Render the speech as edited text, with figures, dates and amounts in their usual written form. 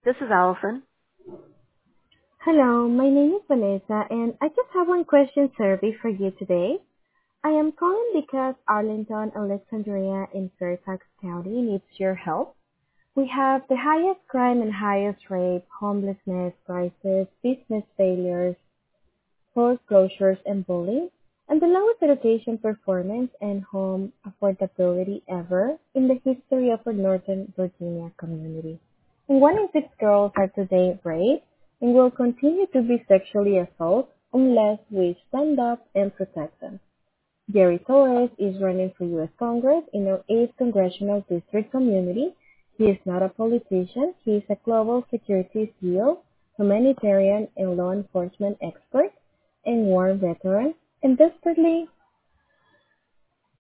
This is Allison. Hello, my name is Vanessa, and I just have one question survey for you today. I am calling because Arlington, Alexandria, and Fairfax County needs your help. We have the highest crime and highest rate, homelessness crisis, business failures, foreclosures, and bullying, and the lowest education performance and home affordability ever in the history of our Northern Virginia community. And 1 in 6 girls are today raped and will continue to be sexually assaulted unless we stand up and protect them. Jerry Torres is running for U.S. Congress in our 8th Congressional District community. He is not a politician. He is a global security CEO, humanitarian and law enforcement expert, and war veteran, and desperately